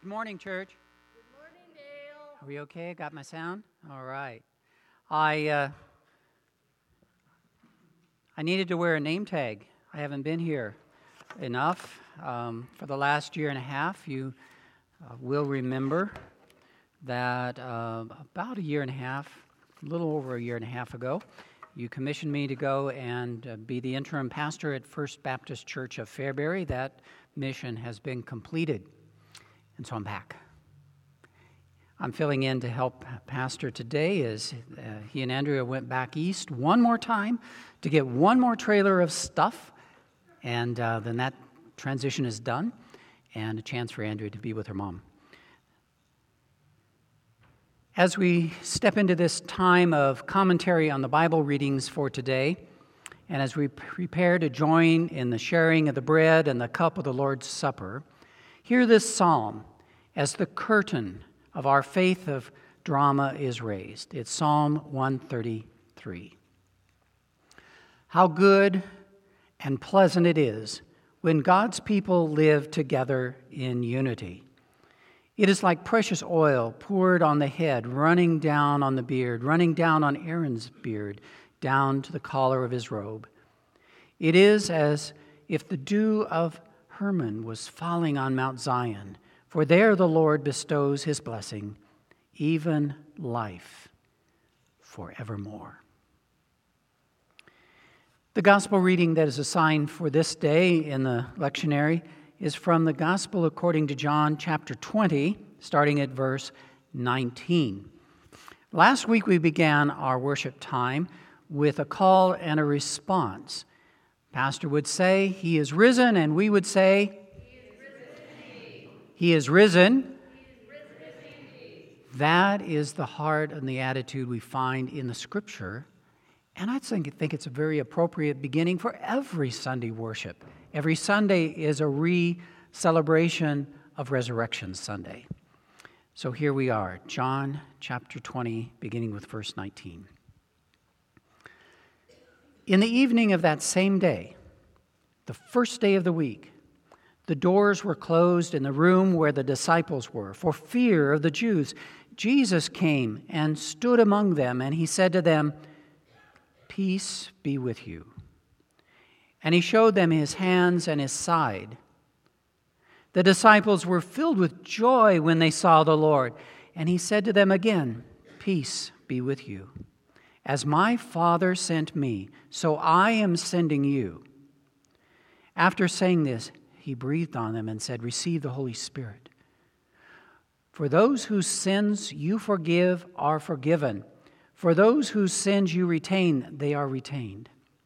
Good morning, church. Good morning, Dale. Are we okay? Got my sound? All right. I needed to wear a name tag. I haven't been here enough for the last year and a half. You will remember that about a year and a half, a little over a year and a half ago, you commissioned me to go and be the interim pastor at First Baptist Church of Fairbury. That mission has been completed, and so I'm back. I'm filling in to help pastor today as he and Andrea went back east one more time to get one more trailer of stuff, and then that transition is done, and a chance for Andrea to be with her mom. As we step into this time of commentary on the Bible readings for today, and as we prepare to join in the sharing of the bread and the cup of the Lord's Supper, hear this psalm as the curtain of our faith of drama is raised. It's Psalm 133. How good and pleasant it is when God's people live together in unity. It is like precious oil poured on the head, running down on the beard, running down on Aaron's beard, down to the collar of his robe. It is as if the dew of Hermon was falling on Mount Zion, for there the Lord bestows his blessing, even life forevermore. The gospel reading that is assigned for this day in the lectionary is from the Gospel according to John chapter 20, starting at verse 19. Last week we began our worship time with a call and a response. Pastor would say, "He is risen," and we would say, "He is risen." That is the heart and the attitude we find in the Scripture, and I think it's a very appropriate beginning for every Sunday worship. Every Sunday is a re-celebration of Resurrection Sunday. So here we are, John chapter 20, beginning with verse 19. In the evening of that same day, the first day of the week, the doors were closed in the room where the disciples were, for fear of the Jews. Jesus came and stood among them, and he said to them, "Peace be with you." And he showed them his hands and his side. The disciples were filled with joy when they saw the Lord. And he said to them again, "Peace be with you. As my Father sent me, so I am sending you." After saying this, he breathed on them and said, "Receive the Holy Spirit. For those whose sins you forgive are forgiven. For those whose sins you retain, they are retained."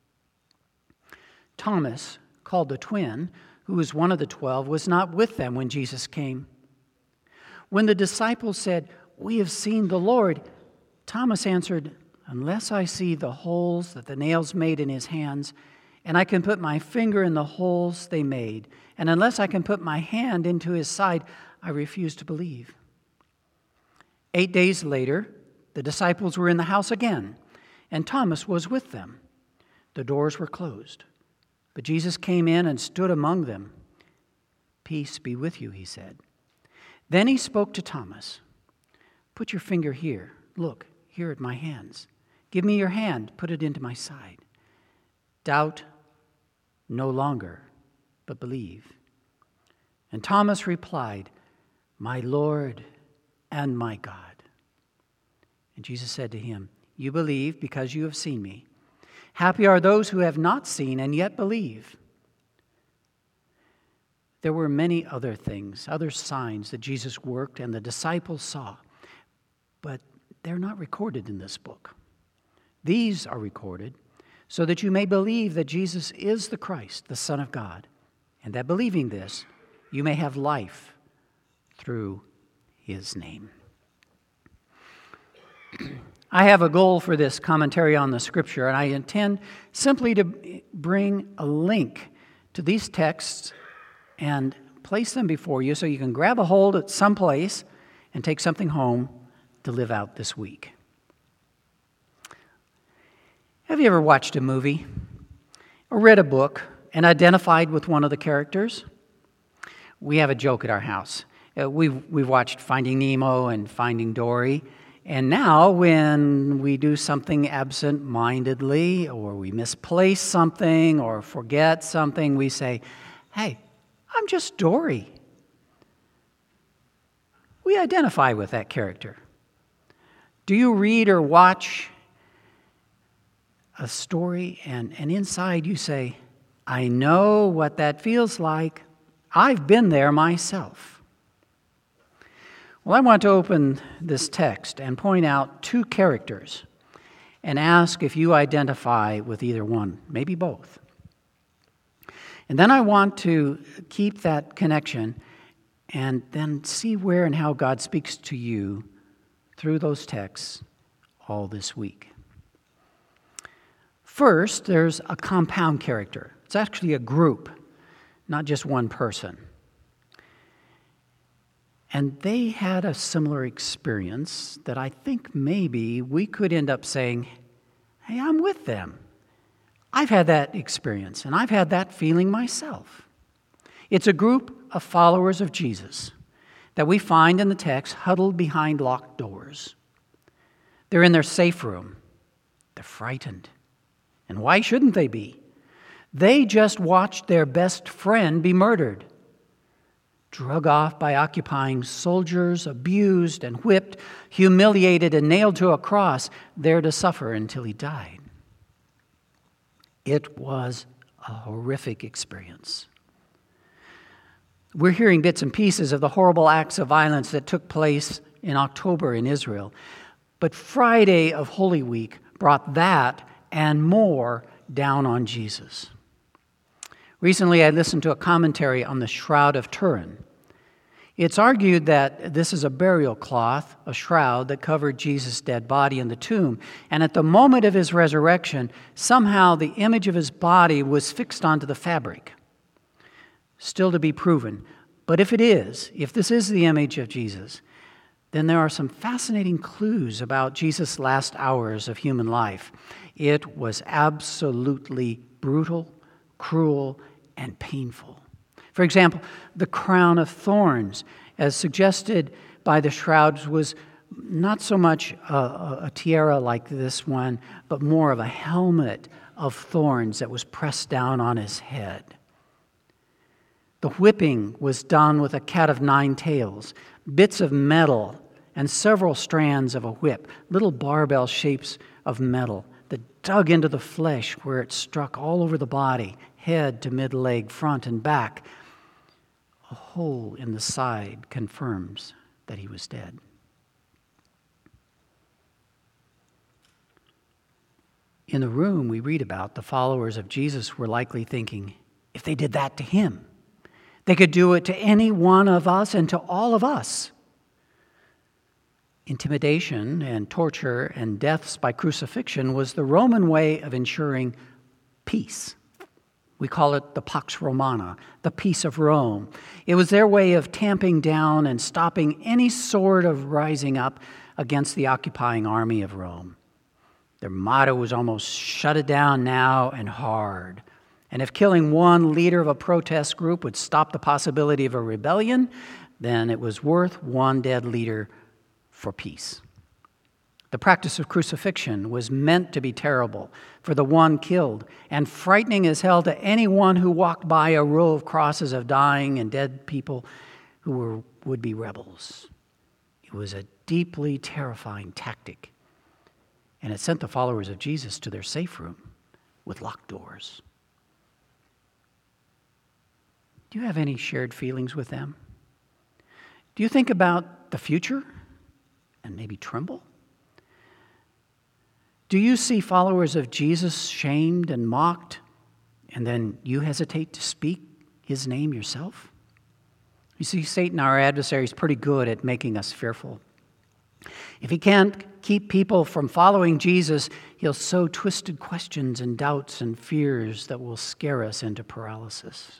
Thomas, called the twin, who was one of the 12, was not with them when Jesus came. When the disciples said, "We have seen the Lord," Thomas answered, "Unless I see the holes that the nails made in his hands, and I can put my finger in the holes they made, and unless I can put my hand into his side, I refuse to believe." 8 days later, the disciples were in the house again, and Thomas was with them. The doors were closed, but Jesus came in and stood among them. "Peace be with you," he said. Then he spoke to Thomas. "Put your finger here. Look, here at my hands. Give me your hand. Put it into my side. Doubt no longer, but believe." And Thomas replied, "My Lord and my God." And Jesus said to him, "You believe because you have seen me. Happy are those who have not seen and yet believe." There were many other things, other signs that Jesus worked and the disciples saw, but they're not recorded in this book. These are recorded so that you may believe that Jesus is the Christ, the Son of God, and that believing this, you may have life through his name. I have a goal for this commentary on the Scripture, and I intend simply to bring a link to these texts and place them before you so you can grab a hold at some place and take something home to live out this week. Have you ever watched a movie or read a book and identified with one of the characters? We have a joke at our house. We've watched Finding Nemo and Finding Dory. And now when we do something absent-mindedly, or we misplace something or forget something, we say, hey, I'm just Dory. We identify with that character. Do you read or watch a story and inside you say, I know what that feels like. I've been there myself. Well, I want to open this text and point out two characters and ask if you identify with either one, maybe both. And then I want to keep that connection and then see where and how God speaks to you through those texts all this week. First, there's a compound character. It's actually a group, not just one person. And they had a similar experience that I think maybe we could end up saying, hey, I'm with them. I've had that experience, and I've had that feeling myself. It's a group of followers of Jesus that we find in the text huddled behind locked doors. They're in their safe room. They're frightened. And why shouldn't they be? They just watched their best friend be murdered, drug off by occupying soldiers, abused and whipped, humiliated and nailed to a cross, there to suffer until he died. It was a horrific experience. We're hearing bits and pieces of the horrible acts of violence that took place in October in Israel. But Friday of Holy Week brought that and more down on Jesus. Recently, I listened to a commentary on the Shroud of Turin. It's argued that this is a burial cloth, a shroud that covered Jesus' dead body in the tomb. And at the moment of his resurrection, somehow the image of his body was fixed onto the fabric. Still to be proven. But if this is the image of Jesus, then there are some fascinating clues about Jesus' last hours of human life. It was absolutely brutal, cruel, and painful. For example, the crown of thorns, as suggested by the shrouds, was not so much a tiara like this one, but more of a helmet of thorns that was pressed down on his head. The whipping was done with a cat of nine tails, bits of metal, and several strands of a whip, little barbell shapes of metal that dug into the flesh where it struck all over the body, head to mid-leg, front and back. A hole in the side confirms that he was dead. In the room we read about, the followers of Jesus were likely thinking, if they did that to him, they could do it to any one of us and to all of us. Intimidation and torture and deaths by crucifixion was the Roman way of ensuring peace. We call it the Pax Romana, the peace of Rome. It was their way of tamping down and stopping any sort of rising up against the occupying army of Rome. Their motto was almost shut it down now and hard. And if killing one leader of a protest group would stop the possibility of a rebellion, then it was worth one dead leader for peace. The practice of crucifixion was meant to be terrible for the one killed and frightening as hell to anyone who walked by a row of crosses of dying and dead people who were would-be rebels. It was a deeply terrifying tactic, and it sent the followers of Jesus to their safe room with locked doors. Do you have any shared feelings with them? Do you think about the future and maybe tremble? Do you see followers of Jesus shamed and mocked, and then you hesitate to speak his name yourself? You see, Satan, our adversary, is pretty good at making us fearful. If he can't keep people from following Jesus, he'll sow twisted questions and doubts and fears that will scare us into paralysis.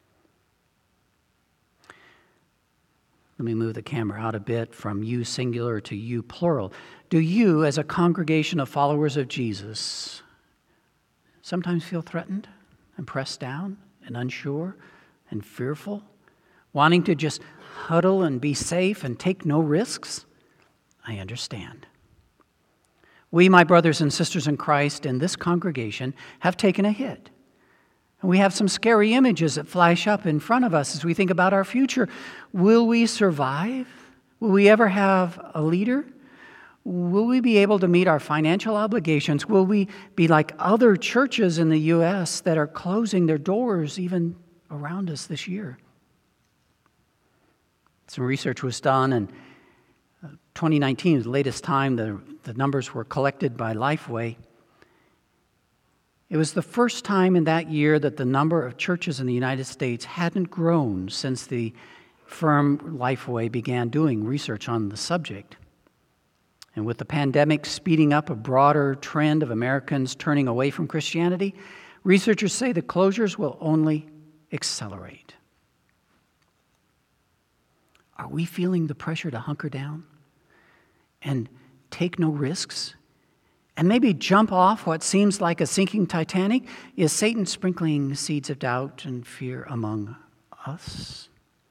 Let me move the camera out a bit from you singular to you plural. Do you, as a congregation of followers of Jesus, sometimes feel threatened and pressed down and unsure and fearful, wanting to just huddle and be safe and take no risks, I understand. We, my brothers and sisters in Christ in this congregation, have taken a hit. And we have some scary images that flash up in front of us as we think about our future. Will we survive? Will we ever have a leader? Will we be able to meet our financial obligations? Will we be like other churches in the U.S. that are closing their doors even around us this year? Some research was done, and 2019 was the latest time the numbers were collected by Lifeway. It was the first time in that year that the number of churches in the United States hadn't grown since the firm Lifeway began doing research on the subject. And with the pandemic speeding up a broader trend of Americans turning away from Christianity, researchers say the closures will only accelerate. Are we feeling the pressure to hunker down and take no risks and maybe jump off what seems like a sinking Titanic? Is Satan sprinkling seeds of doubt and fear among us?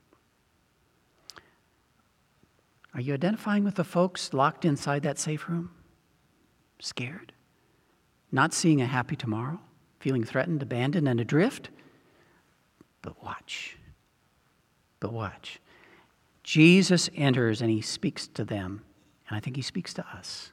Are you identifying with the folks locked inside that safe room? Scared? Not seeing a happy tomorrow? Feeling threatened, abandoned, and adrift? But watch. Jesus enters and he speaks to them. And I think he speaks to us.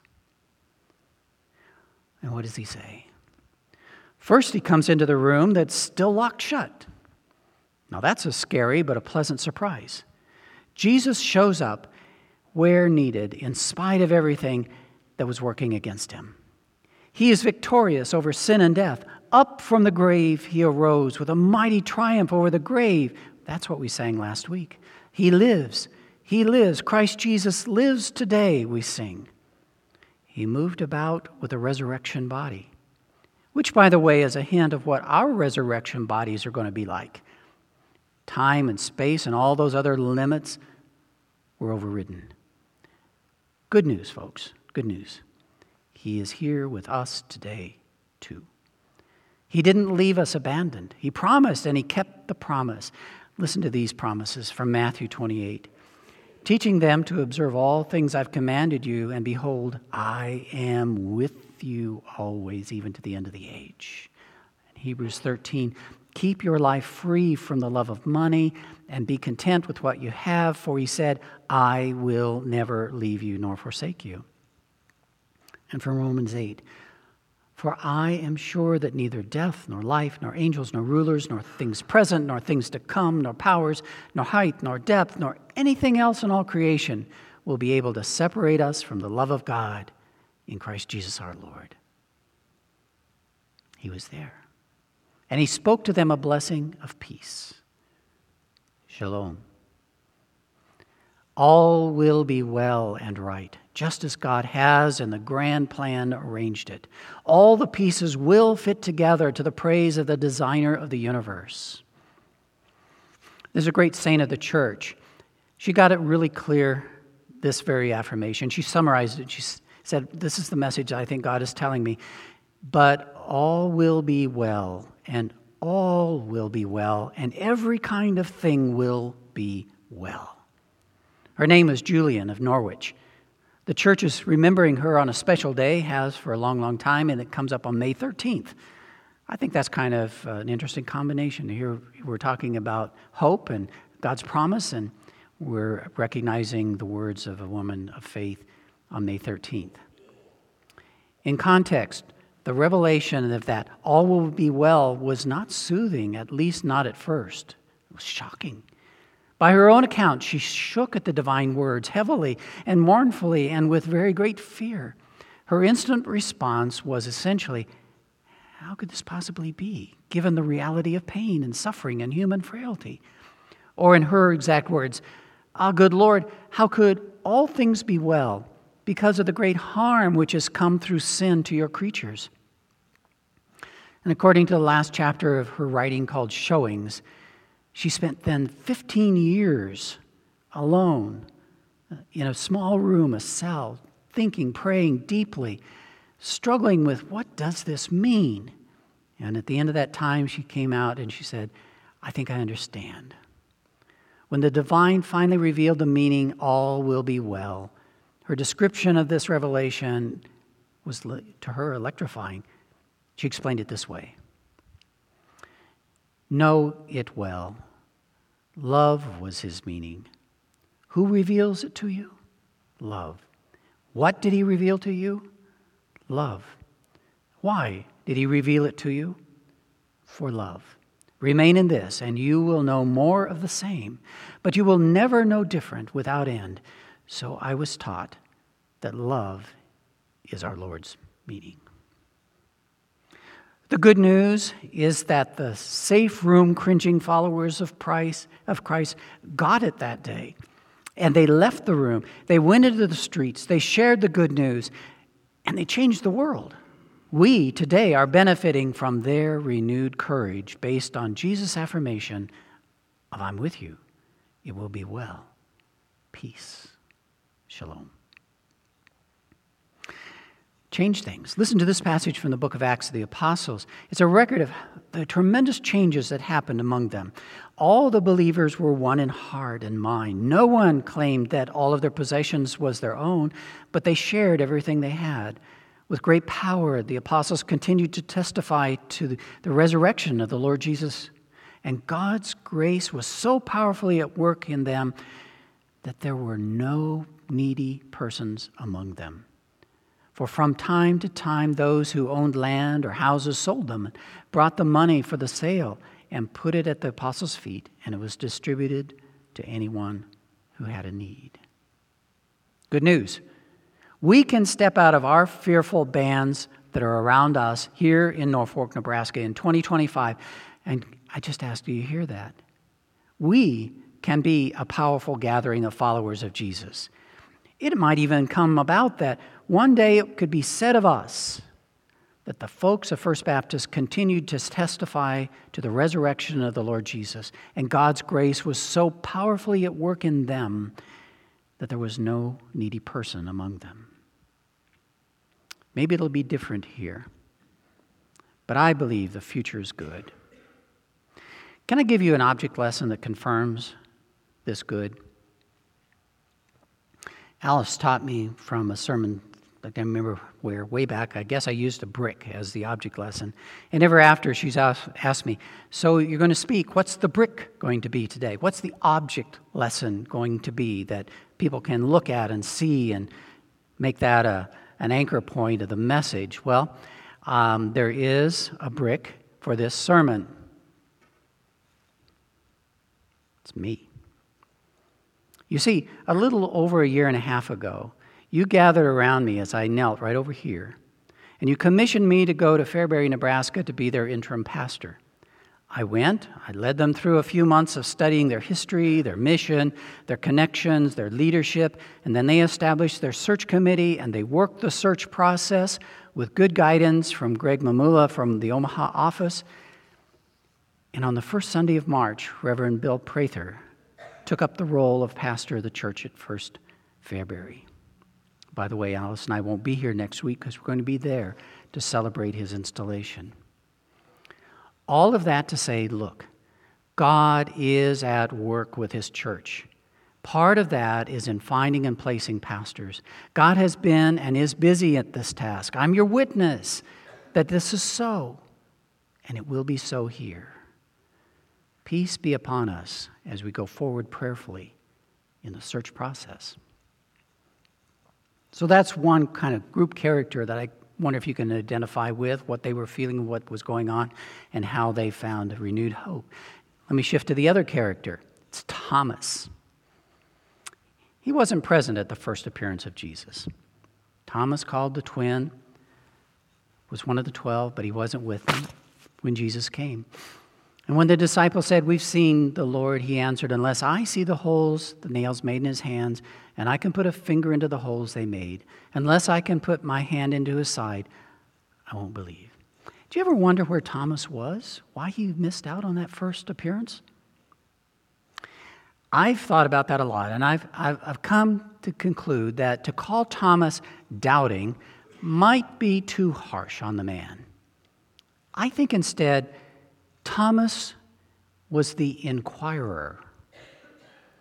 And what does he say? First, he comes into the room that's still locked shut. Now that's a scary but a pleasant surprise. Jesus shows up where needed, in spite of everything that was working against him. He is victorious over sin and death. Up from the grave he arose with a mighty triumph over the grave. That's what we sang last week. He lives. He lives. Christ Jesus lives today, we sing. He moved about with a resurrection body, which, by the way, is a hint of what our resurrection bodies are going to be like. Time and space and all those other limits were overridden. Good news, folks. Good news. He is here with us today, too. He didn't leave us abandoned. He promised, and he kept the promise. Listen to these promises from Matthew 28. Teaching them to observe all things I've commanded you, and behold, I am with you always, even to the end of the age. In Hebrews 13, keep your life free from the love of money and be content with what you have, for he said, I will never leave you nor forsake you. And from Romans 8, for I am sure that neither death, nor life, nor angels, nor rulers, nor things present, nor things to come, nor powers, nor height, nor depth, nor anything else in all creation will be able to separate us from the love of God in Christ Jesus our Lord. He was there. And he spoke to them a blessing of peace. Shalom. All will be well and right, just as God has in the grand plan arranged it. All the pieces will fit together to the praise of the designer of the universe. There's a great saint of the church. She got it really clear, this very affirmation. She summarized it. She said, this is the message I think God is telling me. But all will be well, and all will be well, and every kind of thing will be well. Her name was Julian of Norwich. The church is remembering her on a special day, has for a long, long time, and it comes up on May 13th. I think that's kind of an interesting combination. Here we're talking about hope and God's promise, and we're recognizing the words of a woman of faith on May 13th. In context, the revelation of that all will be well was not soothing, at least not at first. It was shocking. By her own account, she shook at the divine words heavily and mournfully and with very great fear. Her instant response was essentially, how could this possibly be, given the reality of pain and suffering and human frailty? Or in her exact words, good Lord, how could all things be well because of the great harm which has come through sin to your creatures? And according to the last chapter of her writing called Showings, she spent then 15 years alone in a small room, a cell, thinking, praying deeply, struggling with what does this mean? And at the end of that time, she came out and she said, I think I understand. When the divine finally revealed the meaning, all will be well. Her description of this revelation was to her electrifying. She explained it this way. Know it well. Love was his meaning. Who reveals it to you? Love. What did he reveal to you? Love. Why did he reveal it to you? For love. Remain in this, and you will know more of the same, but you will never know different without end. So I was taught that love is our Lord's meaning. The good news is that the safe room cringing followers of Christ got it that day. And they left the room. They went into the streets. They shared the good news. And they changed the world. We today are benefiting from their renewed courage based on Jesus' affirmation of I'm with you. It will be well. Peace. Shalom. Change things. Listen to this passage from the book of Acts of the Apostles. It's a record of the tremendous changes that happened among them. All the believers were one in heart and mind. No one claimed that all of their possessions was their own, but they shared everything they had. With great power, the apostles continued to testify to the resurrection of the Lord Jesus. And God's grace was so powerfully at work in them that there were no needy persons among them. For from time to time, those who owned land or houses sold them and brought the money for the sale and put it at the apostles' feet, and it was distributed to anyone who had a need. Good news. We can step out of our fearful bands that are around us here in Norfolk, Nebraska in 2025. And I just ask, do you hear that? We can be a powerful gathering of followers of Jesus. It might even come about that one day it could be said of us that the folks of First Baptist continued to testify to the resurrection of the Lord Jesus, and God's grace was so powerfully at work in them that there was no needy person among them. Maybe it'll be different here, but I believe the future is good. Can I give you an object lesson that confirms this good? Alice taught me from a sermon, I can't remember where, way back. I guess I used a brick as the object lesson. And ever after, she's asked me, so you're going to speak, what's the brick going to be today? What's the object lesson going to be that people can look at and see and make that an anchor point of the message? Well, there is a brick for this sermon. It's me. You see, a little over a year and a half ago, you gathered around me as I knelt right over here, and you commissioned me to go to Fairbury, Nebraska to be their interim pastor. I went, I led them through a few months of studying their history, their mission, their connections, their leadership, and then they established their search committee, and they worked the search process with good guidance from Greg Mamula from the Omaha office. And on the first Sunday of March, Reverend Bill Prather took up the role of pastor of the church at First Fairbury. By the way, Alice and I won't be here next week because we're going to be there to celebrate his installation. All of that to say, look, God is at work with his church. Part of that is in finding and placing pastors. God has been and is busy at this task. I'm your witness that this is so, and it will be so here. Peace be upon us as we go forward prayerfully in the search process. So that's one kind of group character that I wonder if you can identify with, what they were feeling, what was going on, and how they found a renewed hope. Let me shift to the other character. It's Thomas. He wasn't present at the first appearance of Jesus. Thomas, called the twin, was one of the 12, but he wasn't with them when Jesus came. And when the disciples said, "We've seen the Lord," he answered, "Unless I see the holes the nails made in his hands, and I can put a finger into the holes they made, unless I can put my hand into his side, I won't believe." Do you ever wonder where Thomas was? Why he missed out on that first appearance? I've thought about that a lot, and I've come to conclude that to call Thomas doubting might be too harsh on the man. I think instead, Thomas was the inquirer.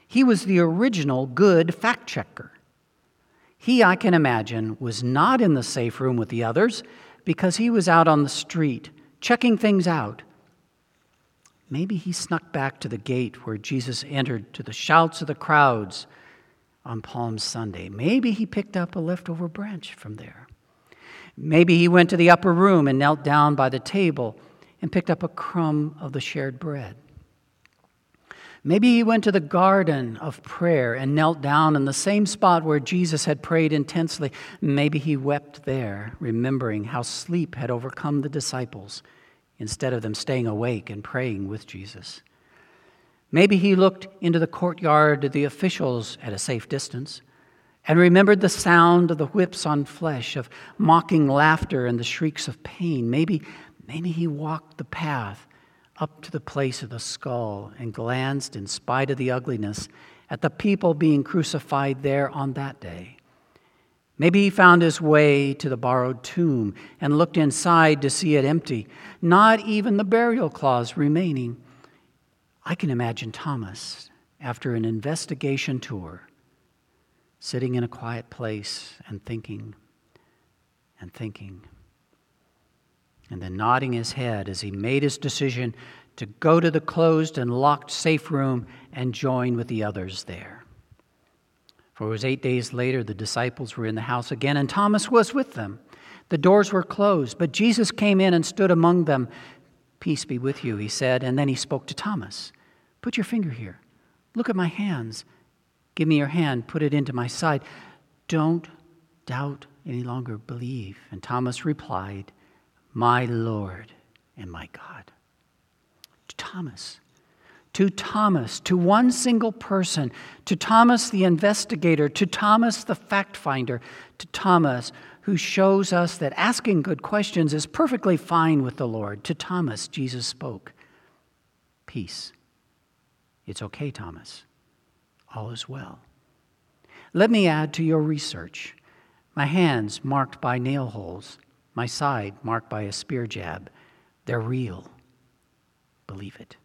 He was the original good fact checker. He, I can imagine, was not in the safe room with the others because he was out on the street checking things out. Maybe he snuck back to the gate where Jesus entered to the shouts of the crowds on Palm Sunday. Maybe he picked up a leftover branch from there. Maybe he went to the upper room and knelt down by the table and picked up a crumb of the shared bread. Maybe he went to the garden of prayer and knelt down in the same spot where Jesus had prayed intensely. Maybe he wept there, remembering how sleep had overcome the disciples instead of them staying awake and praying with Jesus. Maybe he looked into the courtyard of the officials at a safe distance and remembered the sound of the whips on flesh, of mocking laughter and the shrieks of pain. Maybe he walked the path up to the place of the skull and glanced, in spite of the ugliness, at the people being crucified there on that day. Maybe he found his way to the borrowed tomb and looked inside to see it empty, not even the burial cloths remaining. I can imagine Thomas, after an investigation tour, sitting in a quiet place and thinking, and then nodding his head as he made his decision to go to the closed and locked safe room and join with the others there. For it was 8 days later, the disciples were in the house again, and Thomas was with them. The doors were closed, but Jesus came in and stood among them. "Peace be with you," he said, and then he spoke to Thomas. "Put your finger here. Look at my hands. Give me your hand. Put it into my side. Don't doubt any longer. Believe." And Thomas replied, "My Lord and my God." To Thomas, to one single person, to Thomas the investigator, to Thomas the fact finder, to Thomas who shows us that asking good questions is perfectly fine with the Lord. To Thomas, Jesus spoke, "Peace. It's okay, Thomas. All is well." Let me add to your research. My hands marked by nail holes, my side marked by a spear jab. They're real. Believe it.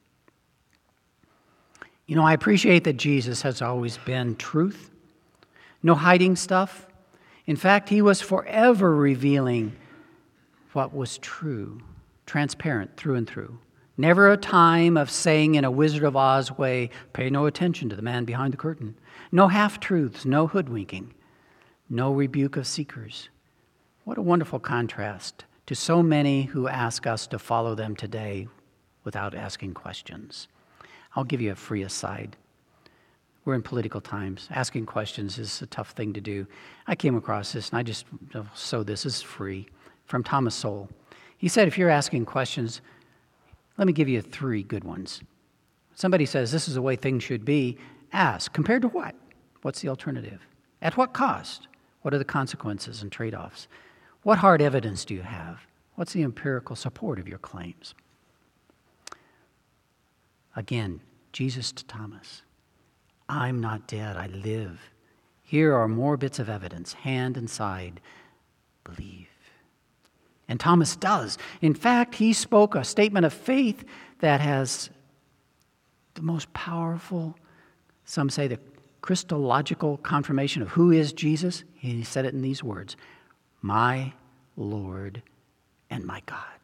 You know, I appreciate that Jesus has always been truth. No hiding stuff. In fact, he was forever revealing what was true, transparent through and through. Never a time of saying in a Wizard of Oz way, "Pay no attention to the man behind the curtain." No half-truths, no hoodwinking, no rebuke of seekers. What a wonderful contrast to so many who ask us to follow them today without asking questions. I'll give you a free aside. We're in political times. Asking questions is a tough thing to do. I came across this, and this is free, from Thomas Sowell. He said, if you're asking questions, let me give you 3 good ones. Somebody says, this is the way things should be. Ask, compared to what? What's the alternative? At what cost? What are the consequences and trade-offs? What hard evidence do you have? What's the empirical support of your claims? Again, Jesus to Thomas, I'm not dead, I live. Here are more bits of evidence, hand and side. Believe. And Thomas does. In fact, he spoke a statement of faith that has the most powerful, some say the Christological confirmation of who is Jesus. He said it in these words, "My Lord and my God."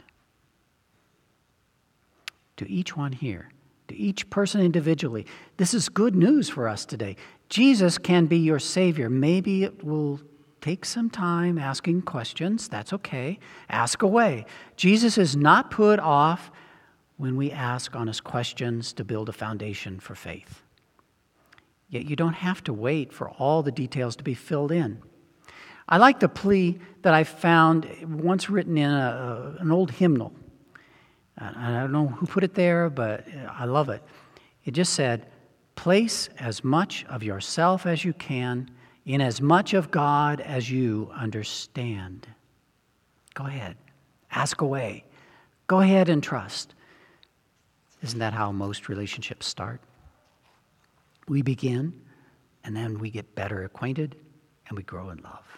To each one here, to each person individually, this is good news for us today. Jesus can be your Savior. Maybe it will take some time asking questions. That's okay. Ask away. Jesus is not put off when we ask honest questions to build a foundation for faith. Yet you don't have to wait for all the details to be filled in. I like the plea that I found once written in an old hymnal. I don't know who put it there, but I love it. It just said, place as much of yourself as you can in as much of God as you understand. Go ahead. Ask away. Go ahead and trust. Isn't that how most relationships start? We begin, and then we get better acquainted, and we grow in love.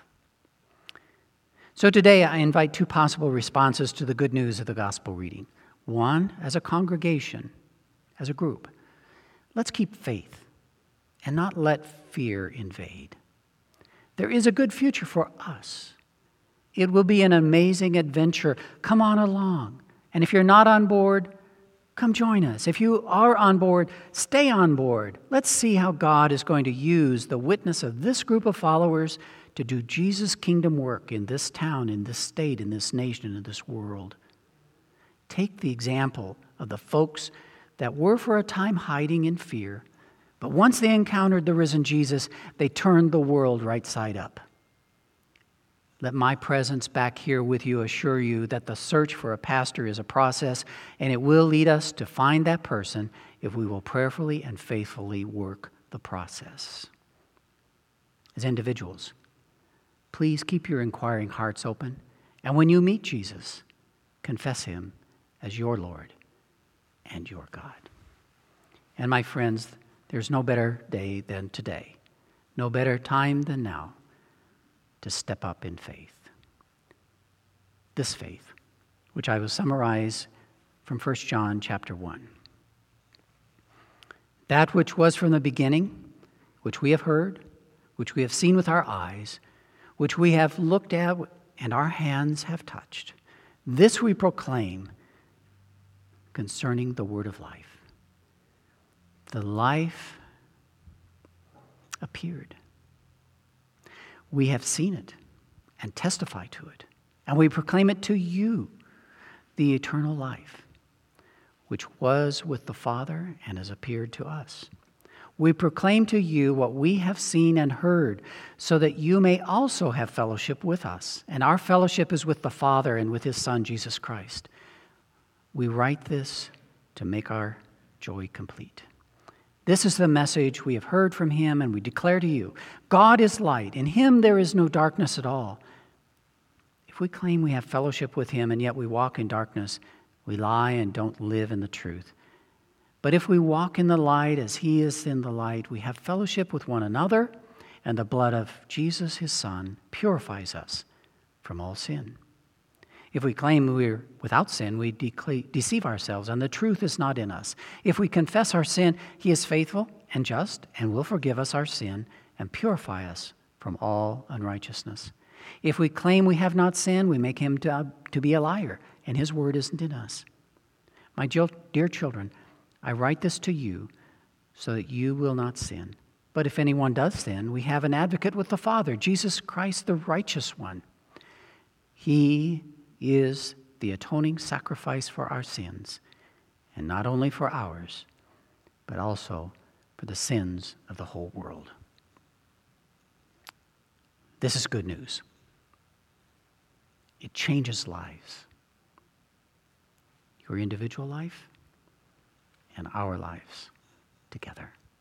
So today I invite 2 possible responses to the good news of the gospel reading. One, as a congregation, as a group. Let's keep faith. and not let fear invade. There is a good future for us. It will be an amazing adventure. Come on along. And if you're not on board, come join us. If you are on board, stay on board. Let's see how God is going to use the witness of this group of followers to do Jesus' kingdom work in this town, in this state, in this nation, in this world. Take the example of the folks that were for a time hiding in fear, but once they encountered the risen Jesus, they turned the world right side up. Let my presence back here with you assure you that the search for a pastor is a process, and it will lead us to find that person if we will prayerfully and faithfully work the process. As individuals, please keep your inquiring hearts open, and when you meet Jesus, confess him as your Lord and your God. And my friends, there's no better day than today, no better time than now to step up in faith. This faith, which I will summarize from 1 John chapter 1. That which was from the beginning, which we have heard, which we have seen with our eyes, which we have looked at and our hands have touched, this we proclaim concerning the word of life. The life appeared. We have seen it and testify to it, and we proclaim it to you, the eternal life, which was with the Father and has appeared to us. We proclaim to you what we have seen and heard, so that you may also have fellowship with us. And our fellowship is with the Father and with his Son, Jesus Christ. We write this to make our joy complete. This is the message we have heard from him, and we declare to you, God is light. In him there is no darkness at all. If we claim we have fellowship with him, and yet we walk in darkness, we lie and don't live in the truth. But if we walk in the light as he is in the light, we have fellowship with one another, and the blood of Jesus, his Son, purifies us from all sin. If we claim we're without sin, we deceive ourselves, and the truth is not in us. If we confess our sin, he is faithful and just and will forgive us our sin and purify us from all unrighteousness. If we claim we have not sinned, we make him to be a liar, and his word isn't in us. My dear children, I write this to you so that you will not sin. But if anyone does sin, we have an advocate with the Father, Jesus Christ, the righteous one. He is the atoning sacrifice for our sins, and not only for ours, but also for the sins of the whole world. This is good news. It changes lives. Your individual life and our lives together.